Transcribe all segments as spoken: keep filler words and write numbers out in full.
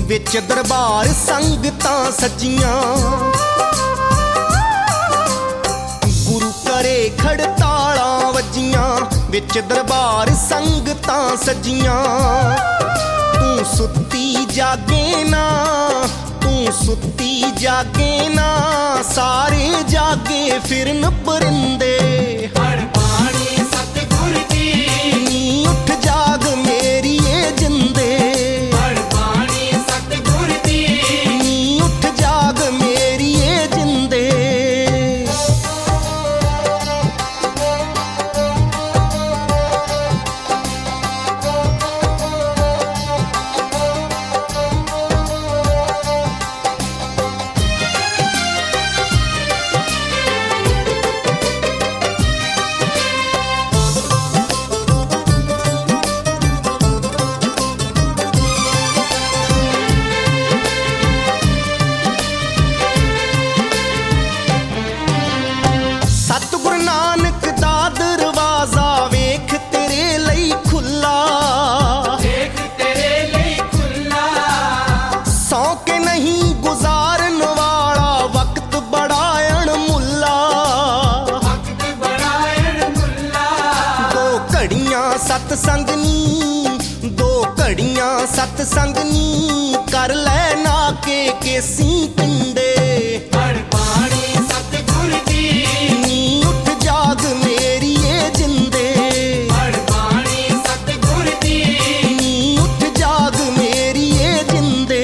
विच दरबार संगतां सजियां गुरु करे खड़तालां वजियां विच दरबार संगतां सजियां तू सुत्ती जागे ना तू सुत्ती जागे ना सारे जागे फिरन परिंदे जाग मेरी ये जिंदे उठ जाग मेरी ये जिंदे सतसंगनी दो घड़ियां सतसंगनी कर लै ना के केसी पिंडे उठ जाग मेरी ये जिंदे उठ जाग मेरी ये जिंदे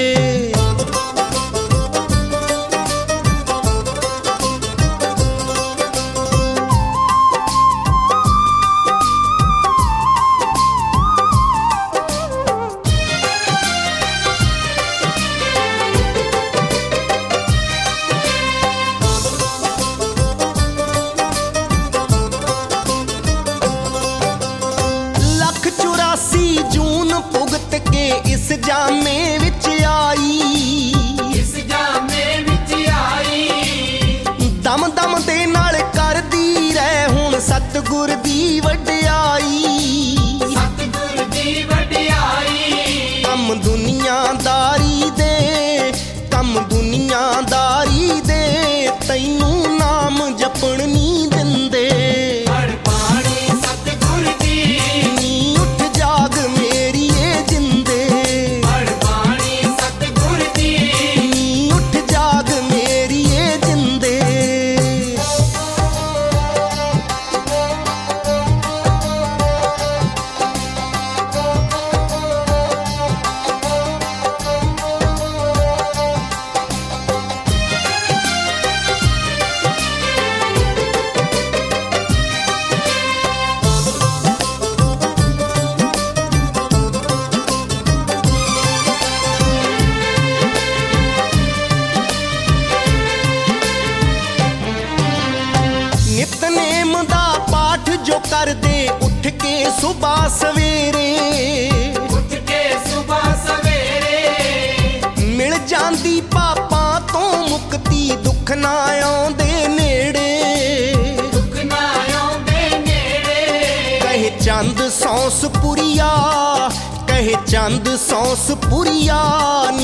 इस जामे विच आई इस जामे विच आई दम दम दे नाल करदी रह हुण सतगुर दी वड्याई सतगुर दी वड्याई कम दुनियादारी दे कम दुनियादारी दे तैनू नाम जपण नी दिंदे नितनेम दा पाठ जो कर दे उठ के सुबह सवेरे उठ के सुबह सवेरे मिल जांदी पापां तो मुक्ति दुख ना आउंदे नेड़े दुख ना आउंदे नेड़े कहे चंद सौंस पुरिया कहे चंद सौंस पुरिया